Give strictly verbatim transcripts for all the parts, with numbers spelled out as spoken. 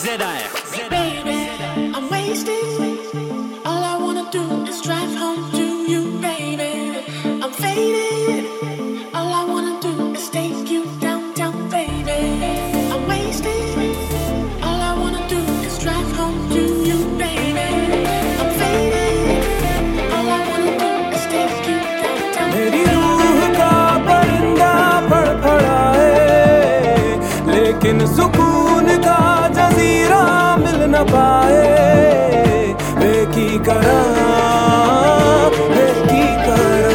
Z I. Baby, I'm wasted. All I wanna do is drive home to you, baby. I'm faded. All I wanna do is take you downtown, baby. I'm wasted. All I wanna do is drive home to you, baby. I'm faded. All I wanna do is take you downtown. मेरी रूह का परिंदा फड़फड़ाए, लेकिन सुकून का जजीरा मिल न पाए। वे की करा, वे की करा।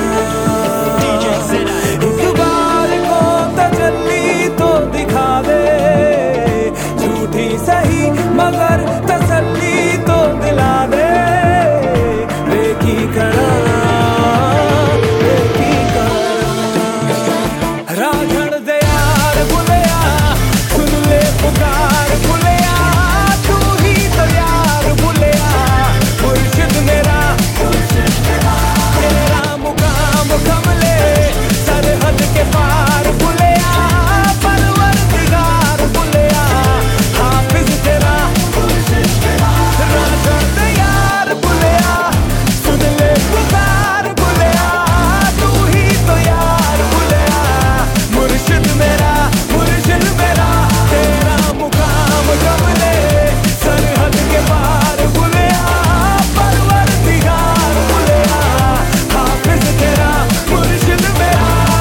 एक बार को तजल्ली तो दिखा दे, झूठी सही मगर तसल्ली तो दिला दे। वे की करा, वे की करा। राझड़ दे यार बुलिया, सुन ले पुकार बुलिया। तू ही तो यार बुलिया, मुर्शिद मेरा, तेरा मुकाम कमले सरहद के पार बुलिया। परवरदिगार बुलिया, हाफिज तेरा, राझड़ दे यार बुलिया, सुन ले पुकार बुलिया। तू ही तो यार बुलिया, मुर्शिद मेरा, मुर्शिद मेरा, तेरा मुकाम कमले सरहद के पार बुलिया। परवरदिगार बुलिया, हाफिज तेरा, मुर्शिद मेरा।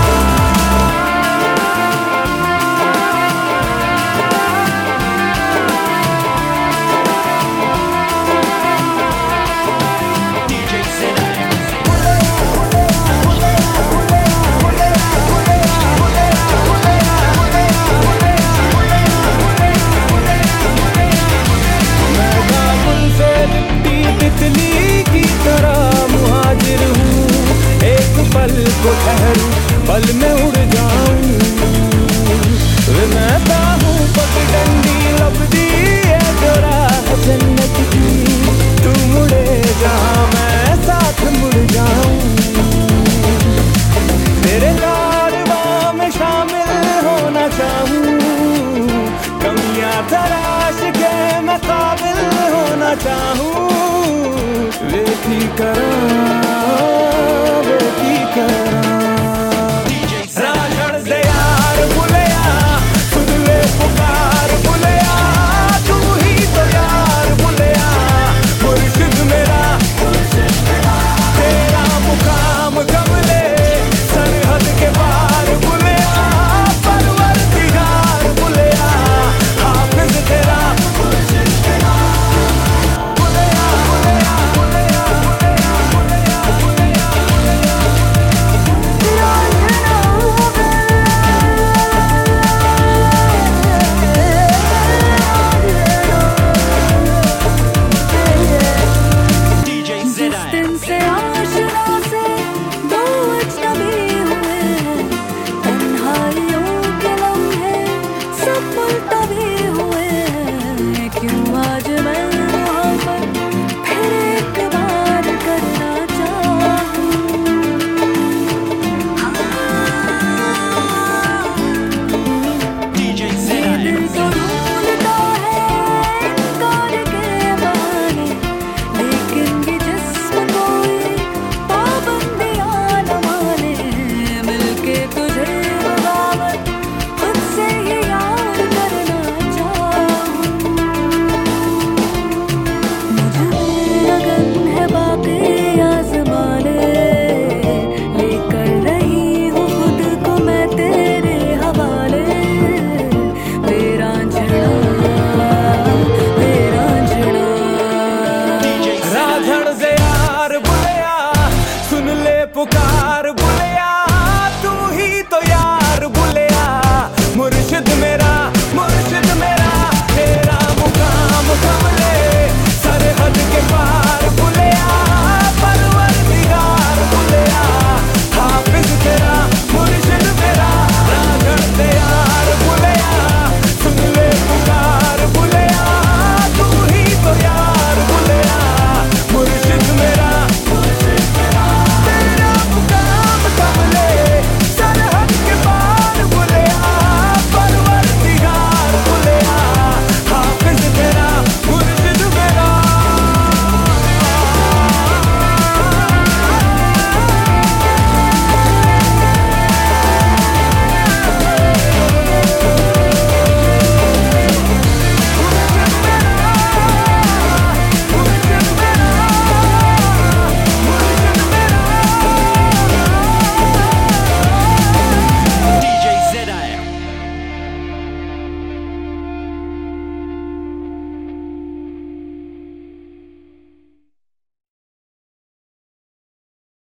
मैं काबुल से लिपटी तितली की तरह मुहाजिर हूँ। एक पल को ठहरूं, पल में उड़ जाऊं। मैं हूँ पगडंडी लपदी है जो राह जन्नत की। तू मुड़े जहाँ मैं साथ मुड़ जाऊं। तेरे कारवां में शामिल होना चाहूं। कमियां तराश के मैं काबिल होना चाहूं। वे की करा, वे की करा।